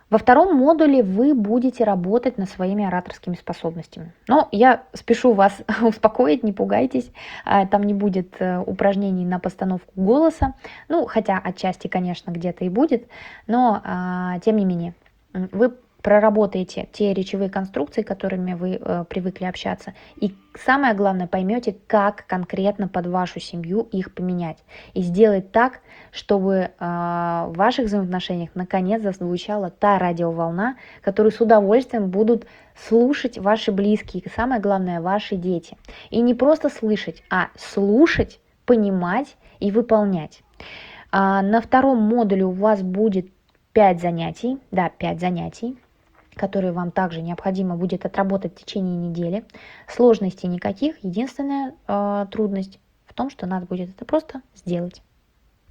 Во втором модуле вы будете работать над своими ораторскими способностями. Но я спешу вас успокоить, не пугайтесь, там не будет упражнений на постановку голоса, ну, хотя отчасти, конечно, где-то и будет, но тем не менее, вы проработаете те речевые конструкции, которыми вы привыкли общаться, и самое главное, поймете, как конкретно под вашу семью их поменять, и сделать так, чтобы в ваших взаимоотношениях наконец зазвучала та радиоволна, которую с удовольствием будут слушать ваши близкие, и самое главное, ваши дети. И не просто слышать, а слушать, понимать и выполнять. На втором модуле у вас будет 5 занятий, да, 5 занятий, которые вам также необходимо будет отработать в течение недели. Сложностей никаких, единственная трудность в том, что надо будет это просто сделать.